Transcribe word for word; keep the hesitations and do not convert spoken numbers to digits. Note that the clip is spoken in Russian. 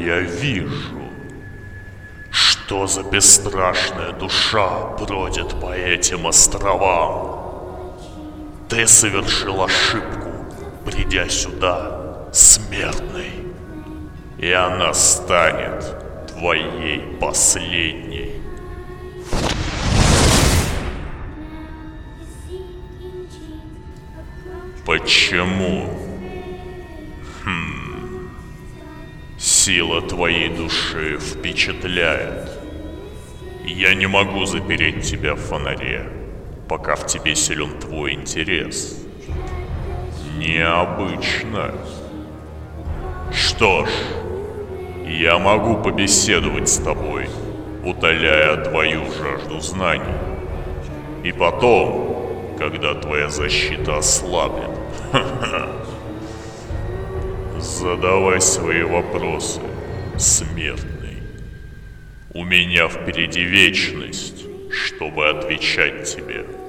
я вижу. Что за бесстрашная душа бродит по этим островам? Ты совершил ошибку, придя сюда, смертный. И она станет твоей последней. Почему? Хм. Сила твоей души впечатляет. Я не могу запереть тебя в фонаре, пока в тебе силен твой интерес. Необычно. Что ж, я могу побеседовать с тобой, утоляя твою жажду знаний. И потом, когда твоя защита ослабнет, задавай свои вопросы, смертный. У меня впереди вечность, чтобы отвечать тебе.